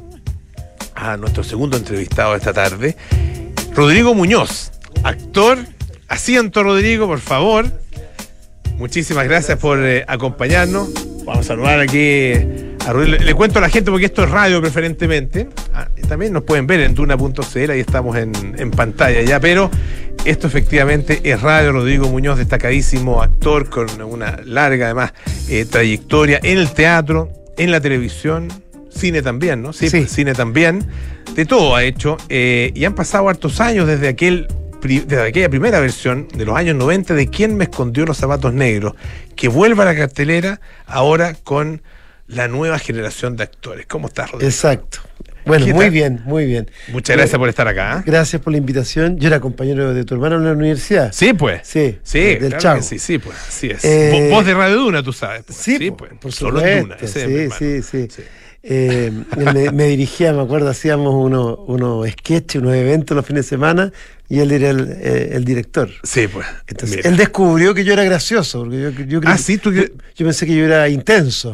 a nuestro segundo entrevistado de esta tarde, Rodrigo Muñoz, actor. Asiento, Rodrigo, por favor. Muchísimas gracias por eh, acompañarnos. Vamos a saludar aquí a Rodrigo. Le, le cuento a la gente porque esto es radio preferentemente. Ah, también nos pueden ver en duna punto c l, ahí estamos en, en pantalla ya, pero esto efectivamente es radio. Rodrigo Muñoz, destacadísimo actor con una larga además eh, trayectoria en el teatro, en la televisión, cine también, ¿no? Sí, sí. Pues, cine también, de todo ha hecho, eh, y han pasado hartos años desde aquel desde aquella primera versión de los años noventa de ¿Quién me escondió los zapatos negros?, que vuelve a la cartelera ahora con la nueva generación de actores. ¿Cómo estás, Rodrigo? Exacto. Bueno, muy tal? bien, muy bien. Muchas gracias eh, por estar acá. ¿eh? Gracias por la invitación. Yo era compañero de tu hermano en la universidad. Sí, pues. Sí, sí del claro Chavo. Sí, sí, pues. Así es. Eh, Voz de Radio Duna, tú sabes. Pues. Sí, sí, pues. pues. Por Solo supuesto. en Duna. Ese sí, es sí, sí, sí. Eh, él me, me dirigía, me acuerdo, hacíamos unos unos sketches, unos eventos los fines de semana, y él era el, eh, el director. Sí, pues. Entonces, mira. Él descubrió que yo era gracioso, porque yo, yo, ah, sí, tú yo, yo pensé que yo era intenso.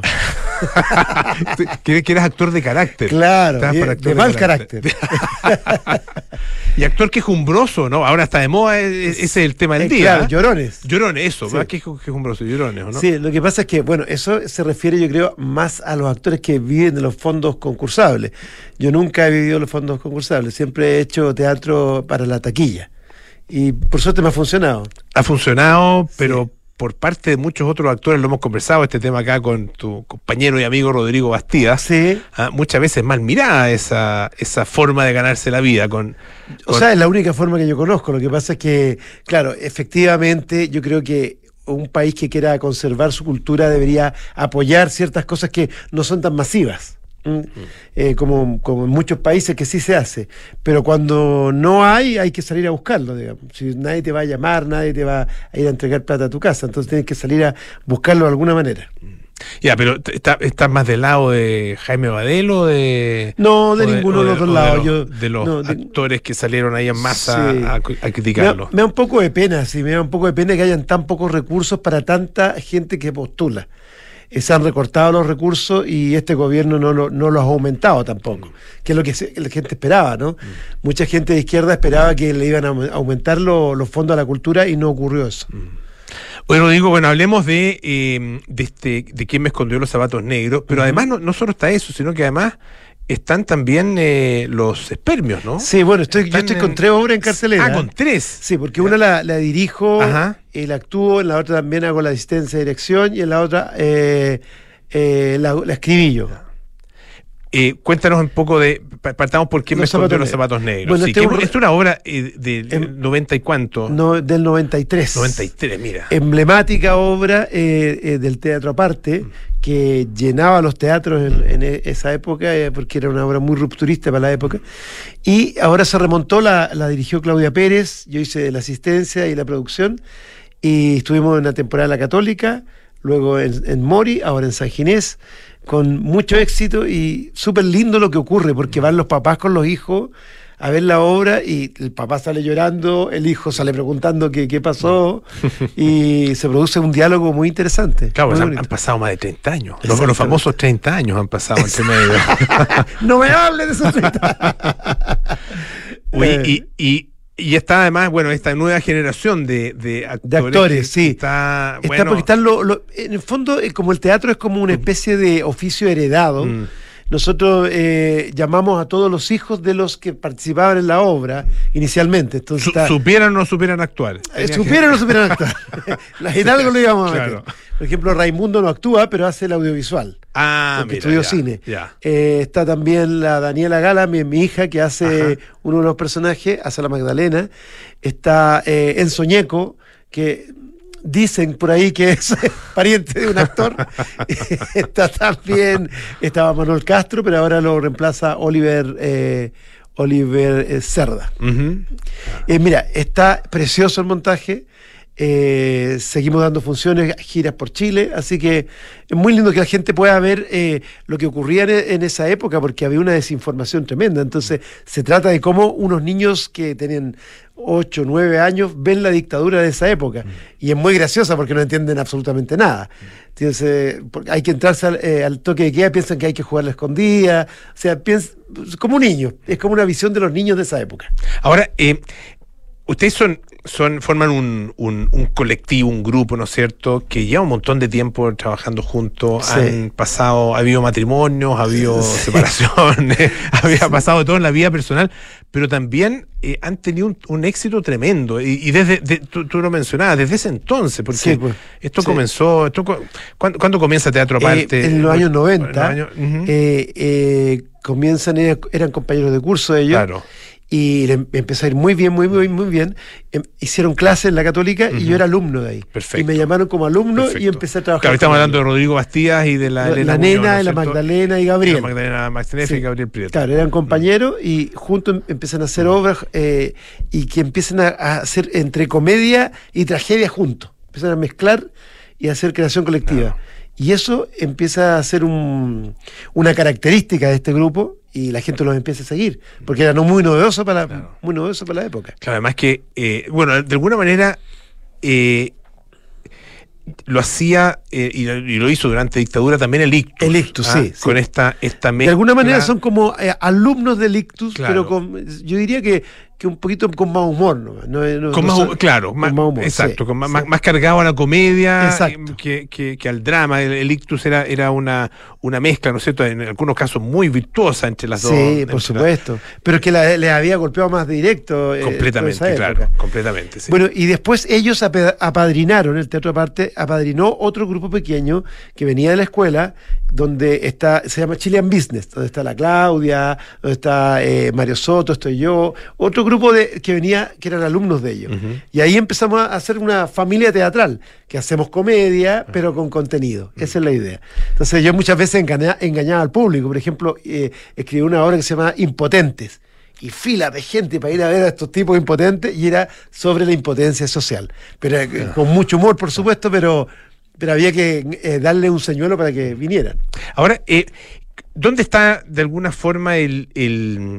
que, que eras actor de carácter. Claro, de, de, de mal carácter. carácter. Y actor quejumbroso, ¿no? Ahora está de moda, ese es el tema del eh, día. Claro, llorones. Llorones, eso, sí. más que quejumbroso, llorones, ¿no? Sí, lo que pasa es que, bueno, eso se refiere, yo creo, más a los actores que viven de los fondos concursables. Yo nunca he vivido los fondos concursables, siempre he hecho teatro para la taquilla. Y por suerte me ha funcionado. Ha funcionado, pero... Sí. Por parte de muchos otros actores, lo hemos conversado este tema acá con tu compañero y amigo Rodrigo Bastidas. Sí. ¿Ah? Muchas veces mal mirada esa, esa forma de ganarse la vida. Con, con... O sea, es la única forma que yo conozco. Lo que pasa es que, claro, efectivamente, yo creo que un país que quiera conservar su cultura debería apoyar ciertas cosas que no son tan masivas. Mm. Eh, como, como en muchos países que sí se hace, pero cuando no hay, hay que salir a buscarlo, digamos. Si nadie te va a llamar, nadie te va a ir a entregar plata a tu casa, entonces tienes que salir a buscarlo de alguna manera. Ya, pero ¿estás está más del lado de Jaime Badel o de...? No, de, de ninguno de los dos lados. De los, yo, de los no, de, actores que salieron ahí en masa sí. a, a criticarlo. Me da, me da un poco de pena, sí, me da un poco de pena que hayan tan pocos recursos para tanta gente que postula. Se han recortado los recursos y este gobierno no, no, no los ha aumentado tampoco, que es lo que se, la gente esperaba, ¿no? Mm. Mucha gente de izquierda esperaba que le iban a aumentar lo, los fondos a la cultura y no ocurrió eso. Mm. Oye, Rodrigo, bueno, hablemos de, eh, de, este, de quién me escondió los zapatos negros, pero uh-huh. además no, no solo está eso, sino que además están también eh, los espermios, ¿no? Sí, bueno, estoy, yo estoy en... con tres obras en cartelera. Ah, con tres. Sí, porque una la, la dirijo, eh, la actúo, en la otra también hago la asistencia de dirección y en la otra eh, eh, la, la escribí yo. Eh, cuéntanos un poco de, partamos por quién me escondió los zapatos negros. Bueno, sí, este que, es una obra eh, del em, noventa y cuánto. No, del noventa y tres. noventa y tres, mira. Emblemática obra eh, eh, del teatro aparte, mm. que llenaba los teatros en, en esa época, eh, porque era una obra muy rupturista para la época. Y ahora se remontó, la, la dirigió Claudia Pérez, yo hice la asistencia y la producción, y estuvimos en la temporada de la Católica, luego en, en Mori, ahora en San Ginés, con mucho éxito y súper lindo lo que ocurre, porque van los papás con los hijos a ver la obra y el papá sale llorando, el hijo sale preguntando qué, qué pasó y se produce un diálogo muy interesante. Claro, muy han, han pasado más de treinta años, los, los famosos treinta años han pasado entre medio. No me hables de esos treinta. Oye, y, y Y está además, bueno, esta nueva generación de, de actores. De actores, sí. Está, está bueno, porque están lo, lo, en el fondo, como el teatro es como una especie de oficio heredado, mm. nosotros eh, llamamos a todos los hijos de los que participaban en la obra inicialmente. Entonces, está, ¿supieran o no supieran actuar? Eh, ¿Supieran o no supieran actuar? En algo lo íbamos a meter. Claro. Por ejemplo, Raimundo no actúa, pero hace el audiovisual. Ah, porque mira, estudió ya, cine. Ya. Eh, está también la Daniela Gala, mi, mi hija, que hace Ajá. uno de los personajes, hace la Magdalena. Está eh, Enzo Ñeco, que dicen por ahí que es pariente de un actor. Está también, estaba Manuel Castro, pero ahora lo reemplaza Oliver eh, Oliver eh, Cerda. Uh-huh. eh, mira, está precioso el montaje. Eh, seguimos dando funciones, giras por Chile, así que es muy lindo que la gente pueda ver eh, lo que ocurría en, en esa época, porque había una desinformación tremenda. Entonces se trata de cómo unos niños que tenían ocho, nueve años ven la dictadura de esa época, mm. y es muy graciosa porque no entienden absolutamente nada. Entonces, hay que entrarse al, eh, al toque de queda, piensan que hay que jugar la escondida, o sea, piensa, como un niño, es como una visión de los niños de esa época. Ahora, eh, ustedes son Son, forman un, un, un colectivo, un grupo, ¿no es cierto?, que lleva un montón de tiempo trabajando juntos. Sí. Han pasado, ha habido matrimonios, ha habido sí. separaciones, había pasado todo en la vida personal, pero también eh, han tenido un, un éxito tremendo. Y, y desde, de, tú, tú lo mencionabas, desde ese entonces, porque sí, pues, esto sí. comenzó, esto, ¿cuándo, ¿cuándo comienza Teatro Aparte? Eh, en los años noventa, en los años, uh-huh. eh, eh, comienzan, eran, eran compañeros de curso ellos. Claro. Y le empezó a ir muy bien, muy, muy, muy bien. Eh, hicieron clases en la Católica uh-huh. y yo era alumno de ahí. Perfecto. Y me llamaron como alumno Perfecto. Y empecé a trabajar. Claro, estamos hablando de Rodrigo Bastías y de la, la, la Muñoz, nena, ¿no? la Magdalena y Gabriel. La Magdalena Martínez sí. y Gabriel Prieto. Claro, eran compañeros uh-huh. y juntos empiezan a hacer uh-huh. obras eh, y que empiezan a, a hacer entre comedia y tragedia juntos. Empiezan a mezclar y a hacer creación colectiva. Claro. Y eso empieza a ser un, una característica de este grupo y la gente los empieza a seguir, porque era no muy novedoso para, Claro. muy novedoso para la época. Claro, además que, eh, bueno, de alguna manera eh, lo hacía eh, y, lo- y lo hizo durante dictadura también el Ictus. El Ictus, ¿ah? sí, sí. Con esta, esta De mezcla. alguna manera son como eh, alumnos del Ictus, Claro. pero con, yo diría que, que un poquito con más humor, ¿no? No, no- Con no más, son- hu- claro, con más, más humor, exacto, sí, con más, sí. más- más cargado a la comedia Exacto. eh, que, que- que al drama. El, el Ictus era, era una, una mezcla, ¿no es cierto? En algunos casos muy virtuosa entre las dos. Sí, entre por las- supuesto. Pero es que la- les había golpeado más directo. eh, completamente, toda esa claro, época. completamente. Sí. Bueno, y después ellos ape- apadrinaron, el Teatro Aparte apadrinó otro grupo pequeño que venía de la escuela, donde está, se llama Chilean Business, donde está la Claudia, donde está eh, Mario Soto, estoy yo, otro grupo de, que venía, que eran alumnos de ellos. Ujú. Y ahí empezamos a hacer una familia teatral, que hacemos comedia, pero con contenido. Esa es la idea. Entonces yo muchas veces engaña- engañaba al público. Por ejemplo, eh, escribí una obra que se llama Impotentes. Y filas de gente para ir a ver a estos tipos impotentes, y era sobre la impotencia social. Pero eh, con mucho humor, por supuesto, pero, pero había que eh, darle un señuelo para que vinieran. Ahora, eh, ¿dónde está de alguna forma el, el-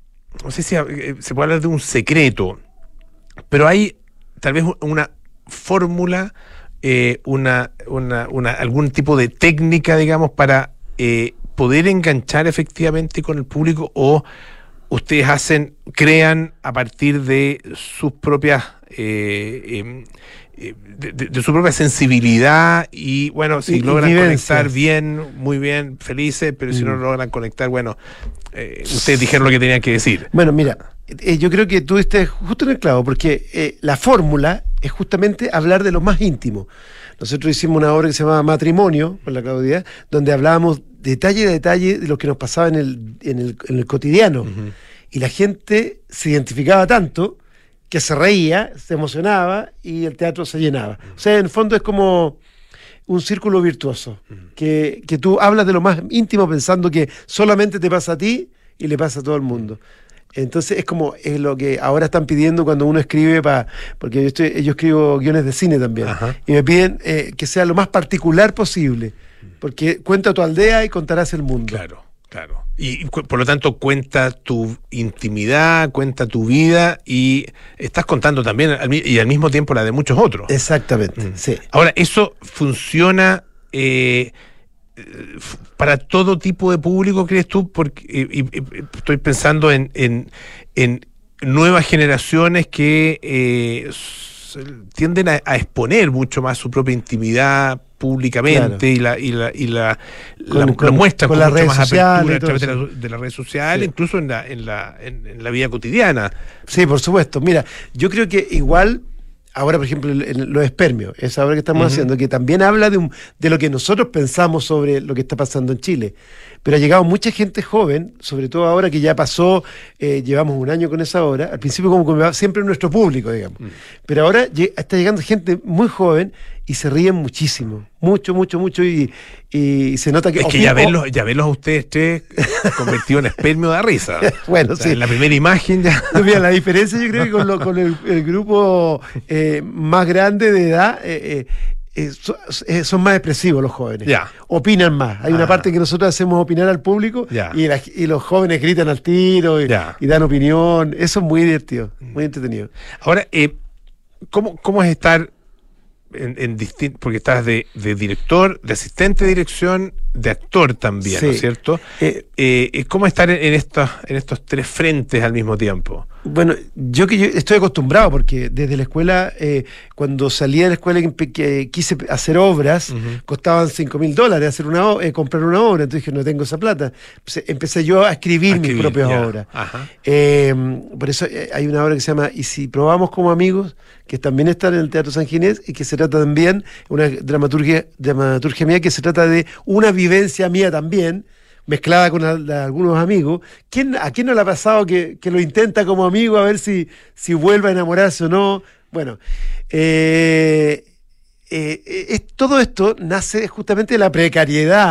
no sé si eh, se puede hablar de un secreto, pero hay tal vez una fórmula, eh, una, una, una, algún tipo de técnica, digamos, para eh, poder enganchar efectivamente con el público, o ustedes hacen, crean a partir de sus propias eh, eh, eh, de, de- de su propia sensibilidad, y bueno, si Y- y logran vivencias. conectar bien, muy bien, felices, pero si no Mm. logran conectar, bueno, eh, ustedes dijeron lo que tenían que decir. Bueno, mira, eh, yo creo que tú estás justo en el clavo, porque eh, la fórmula es justamente hablar de lo más íntimo. Nosotros hicimos una obra que se llama Matrimonio, con la Claudia, donde hablábamos detalle a detalle de lo que nos pasaba en el, en el, en el cotidiano. Ujú. Y la gente se identificaba tanto que se reía, se emocionaba y el teatro se llenaba. O sea, en el fondo es como un círculo virtuoso, que, que tú hablas de lo más íntimo pensando que solamente te pasa a ti y le pasa a todo el mundo. Entonces es como es lo que ahora están pidiendo cuando uno escribe, para porque yo, estoy, yo escribo guiones de cine también, Ajá. y me piden eh, que sea lo más particular posible, porque cuenta tu aldea y contarás el mundo. Claro, claro. Y, y cu- por lo tanto cuenta tu intimidad, cuenta tu vida, y estás contando también al, mi- y al mismo tiempo la de muchos otros. Exactamente, Mm. sí. Ahora, ¿eso funciona eh, eh, f- para todo tipo de público, crees tú? Porque eh, y- y- estoy pensando en, en, en nuevas generaciones que eh, s- tienden a, a exponer mucho más su propia intimidad públicamente, Claro. y la y la y la, Con- la- con- lo muestran con con, las mucha redes más sociales apertura y a través de todo la, de las redes sociales, Sí. incluso en la en la en, en la vida cotidiana. Sí, por supuesto. Mira, yo creo que igual, ahora por ejemplo, el- el- los espermios, esa obra que estamos Ujú. haciendo, que también habla de, un- de lo que nosotros pensamos sobre lo que está pasando en Chile. Pero ha llegado mucha gente joven, sobre todo ahora que ya pasó, eh, llevamos un año con esa obra, al principio como que va siempre nuestro público, digamos. Mm. Pero ahora lle- está llegando gente muy joven y se ríen muchísimo, mucho, mucho, mucho, y, y se nota que... Es que opi- ya o- verlos, ya verlos a ustedes tres convertidos en espermio da risa. Bueno, O sea, sí. en la primera imagen ya. No, mira, la diferencia yo creo que con, lo- con el, el grupo eh, más grande de edad eh, eh, eh, so- eh, son más expresivos los jóvenes. Ya. Opinan más. Hay una Ah. parte que nosotros hacemos opinar al público Ya. y, la- y los jóvenes gritan al tiro y, Ya. y dan opinión. Eso es muy divertido, muy entretenido. Ahora, eh, ¿cómo, ¿cómo es estar en, en distin- porque estás de, de director, de asistente de dirección, de actor también, Sí. ¿no es cierto? Eh, Eh, ¿Cómo estar en, en estos, en estos tres frentes al mismo tiempo? Bueno, yo que yo estoy acostumbrado porque desde la escuela, eh, cuando salía de la escuela que, empe- que quise hacer obras, Ujú. costaban cinco mil dólares hacer una o- eh, comprar una obra, entonces dije, no tengo esa plata. Pues, empecé yo a escribir, A mis escribir, propias ya. obras. Ajá. Eh, por eso eh, hay una obra que se llama Y si probamos como amigos, que también está en el Teatro San Ginés y que se trata también, una dramaturgia, dramaturgia mía, que se trata de una vivencia mía también, mezclada con al- de algunos amigos. ¿Quién, ¿A quién no le ha pasado que, que lo intenta como amigo a ver si, si vuelve a enamorarse o no? Bueno, eh, eh, es- todo esto nace justamente de la precariedad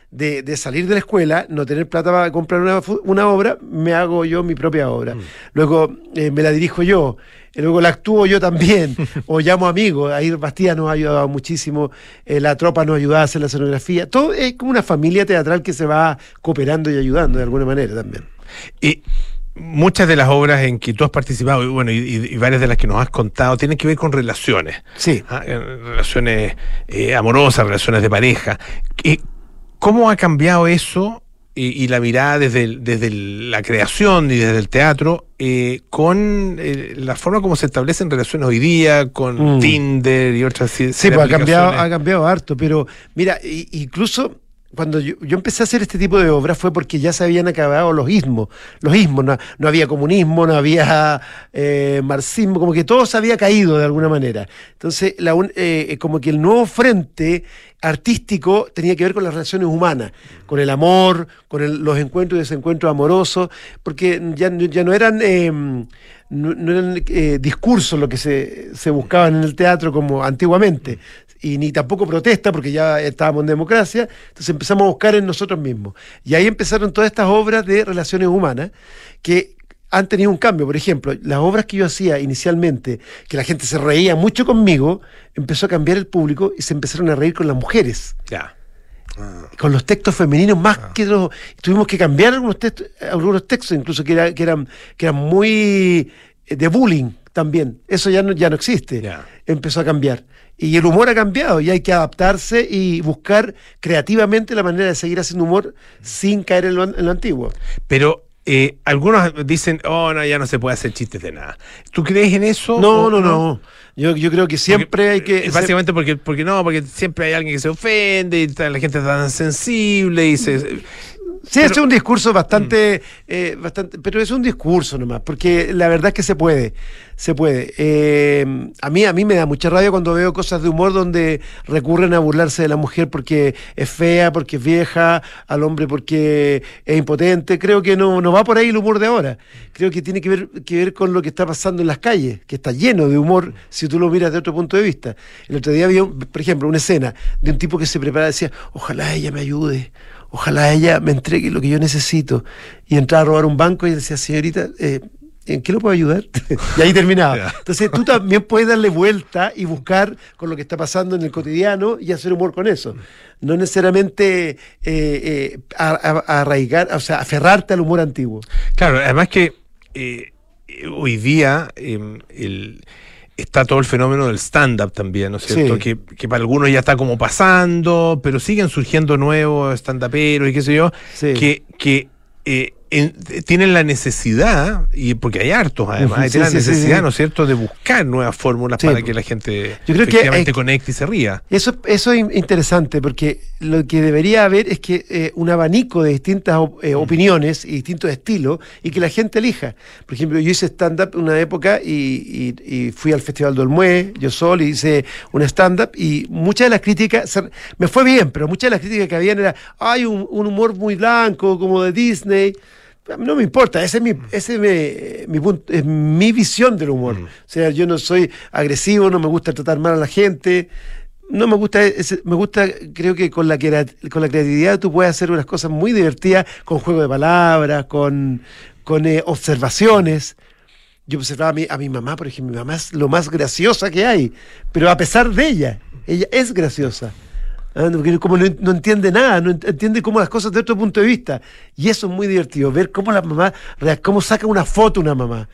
de, de salir de la escuela, no tener plata para comprar una, una obra, me hago yo mi propia obra. Mm. Luego eh, me la dirijo yo, luego la actúo yo también, o llamo amigos. Ahí Bastida nos ha ayudado muchísimo, eh, la tropa nos ayuda a hacer la escenografía. Todo es como una familia teatral que se va cooperando y ayudando de alguna manera también. Y muchas de las obras en que tú has participado, y bueno, y, y varias de las que nos has contado, tienen que ver con relaciones. Sí. ¿Ah? Relaciones eh, amorosas, relaciones de pareja. Eh, ¿Cómo ha cambiado eso y, y la mirada desde, desde la creación y desde el teatro eh, con eh, la forma como se establecen relaciones hoy día, con mm. Tinder y otras? Sí, pues ha cambiado, ha cambiado harto, pero mira, y, incluso... Cuando yo, yo empecé a hacer este tipo de obras fue porque ya se habían acabado los ismos. Los ismos, no, no había comunismo, no había eh, marxismo, como que todo se había caído de alguna manera. Entonces, la, eh, como que el nuevo frente artístico tenía que ver con las relaciones humanas, con el amor, con el, los encuentros y desencuentros amorosos, porque ya, ya no eran... Eh, no, no eran eh, discursos lo que se, se buscaban en el teatro como antiguamente, y ni tampoco protesta, porque ya estábamos en democracia. Entonces empezamos a buscar en nosotros mismos. Y ahí empezaron todas estas obras de relaciones humanas que han tenido un cambio. Por ejemplo, las obras que yo hacía inicialmente, que la gente se reía mucho conmigo, empezó a cambiar el público y se empezaron a reír con las mujeres. Ya. Ah. Con los textos femeninos más ah. que los... Tuvimos que cambiar algunos textos, algunos textos incluso que, era, que, eran, que eran muy de bullying también. Eso ya no, ya no existe. Ya. Empezó a cambiar. Y el humor ha cambiado y hay que adaptarse y buscar creativamente la manera de seguir haciendo humor sin caer en lo, en lo antiguo. Pero eh, algunos dicen, oh, no, ya no se puede hacer chistes de nada. ¿Tú crees en eso? No, no, no. Yo, yo creo que siempre porque, hay que... Básicamente porque, porque no, porque siempre hay alguien que se ofende y la gente está tan sensible y se... Sí, pero, es un discurso bastante, mm. eh, bastante, pero es un discurso nomás, porque la verdad es que se puede, se puede. Eh, a mí, a mí me da mucha rabia cuando veo cosas de humor donde recurren a burlarse de la mujer porque es fea, porque es vieja, al hombre porque es impotente. Creo que no, no va por ahí el humor de ahora. Creo que tiene que ver, que ver con lo que está pasando en las calles, que está lleno de humor si tú lo miras de otro punto de vista. El otro día vi, por ejemplo, una escena de un tipo que se prepara y decía, ojalá ella me ayude. Ojalá ella me entregue lo que yo necesito. Y entraba a robar un banco y decía, señorita, eh, ¿en qué lo puedo ayudar? Y ahí terminaba. Entonces tú también puedes darle vuelta y buscar con lo que está pasando en el cotidiano y hacer humor con eso. No necesariamente eh, eh, a, a, arraigar, o sea, aferrarte al humor antiguo. Claro, además que eh, hoy día eh, el... está todo el fenómeno del stand-up también, ¿no es cierto? Sí. Que, que para algunos ya está como pasando, pero siguen surgiendo nuevos stand-uperos y qué sé yo, sí. que, que eh, en, tienen la necesidad, y porque hay hartos además, uh-huh, tienen sí, la sí, necesidad, sí. ¿no es cierto?, de buscar nuevas fórmulas sí. para que la gente Yo creo efectivamente que, eh, conecte y se ría. Eso, eso es interesante, porque lo que debería haber es que eh, un abanico de distintas eh, opiniones y distintos estilos, y que la gente elija. Por ejemplo, yo hice stand-up una época y, y, y fui al Festival del Mue, yo solo, y hice un stand-up, y muchas de las críticas, se, me fue bien, pero muchas de las críticas que habían era, hay un, un humor muy blanco, como de Disney. A mí no me importa, ese es mi, ese es mi, mi punto, es mi visión del humor. Mm. O sea, yo no soy agresivo, no me gusta tratar mal a la gente, no me gusta, ese, me gusta, creo que con la, con la creatividad tú puedes hacer unas cosas muy divertidas, con juego de palabras, con, con eh, observaciones. Yo observaba a mi, a mi mamá, por ejemplo, mi mamá es lo más graciosa que hay, pero a pesar de ella, ella es graciosa. Porque como no, no entiende nada, no entiende cómo las cosas de otro punto de vista. Y eso es muy divertido, ver cómo la mamá, cómo saca una foto una mamá.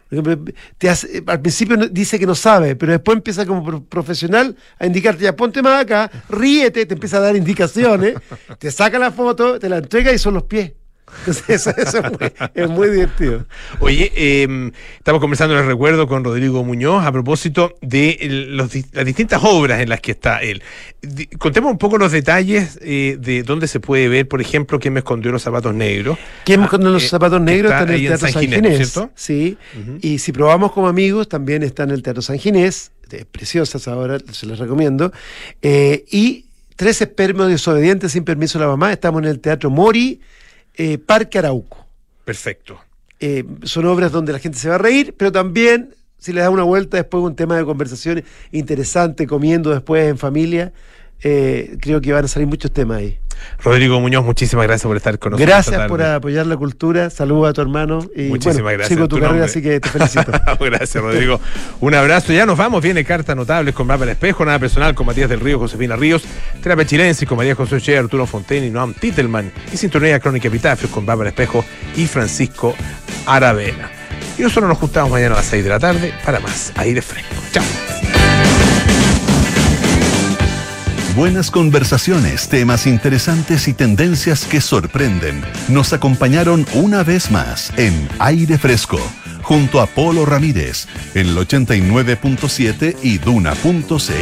Te hace, al principio dice que no sabe, pero después empieza como profesional a indicarte, ya ponte más acá, ríete, te empieza a dar indicaciones, te saca la foto, te la entrega y son los pies. Entonces eso, eso es, muy, es muy divertido. Oye, eh, estamos conversando, les recuerdo, con Rodrigo Muñoz a propósito de el, los, las distintas obras en las que está él. D- contemos un poco los detalles eh, de dónde se puede ver, por ejemplo, ¿Quién me escondió los zapatos negros? ¿Quién me escondió los eh, zapatos negros? Está, está en el Teatro San Ginés, Ginés, ¿cierto? Sí, Uh-huh. Y Si probamos como amigos, también está en el Teatro San Ginés, es preciosas ahora, se las recomiendo. Eh, y Tres espermios desobedientes sin permiso de la mamá, estamos en el Teatro Mori, Eh, Parque Arauco. Perfecto. Eh, son obras donde la gente se va a reír, pero también, si le da una vuelta, después un tema de conversación interesante, comiendo después en familia, eh, creo que van a salir muchos temas ahí. Rodrigo Muñoz, muchísimas gracias por estar con nosotros. Gracias por apoyar la cultura. Saludos a tu hermano. Y muchísimas bueno, gracias. Sigo tu, tu carrera, nombre. Así que te felicito. Gracias, Rodrigo. Un abrazo. Ya nos vamos. Viene Cartas Notables con Bárbara Espejo, Nada Personal con Matías del Río, Josefina Ríos, Terapia Chilensis con María José Che, Arturo Fontaine y Noam Titelman, y Sintonía Crónica Epitafios con Bárbara Espejo y Francisco Aravena. Y nosotros nos juntamos mañana a las seis de la tarde para más Aire Fresco. Chao. Buenas conversaciones, temas interesantes y tendencias que sorprenden nos acompañaron una vez más en Aire Fresco, junto a Polo Ramírez, en el ochenta y nueve punto siete y duna punto c l.